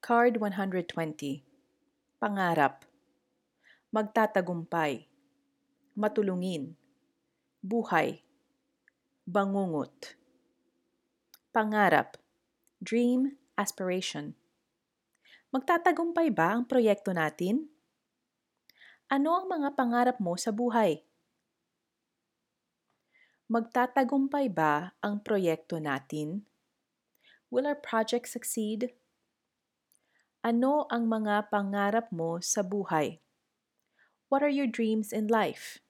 Card 120. Pangarap. Magtatagumpay. Matulungin. Buhay. Bangungot. Pangarap. Dream, aspiration. Magtatagumpay ba ang proyekto natin? Ano ang mga pangarap mo sa buhay? Magtatagumpay ba ang proyekto natin? Will our project succeed? Ano ang mga pangarap mo sa buhay? What are your dreams in life?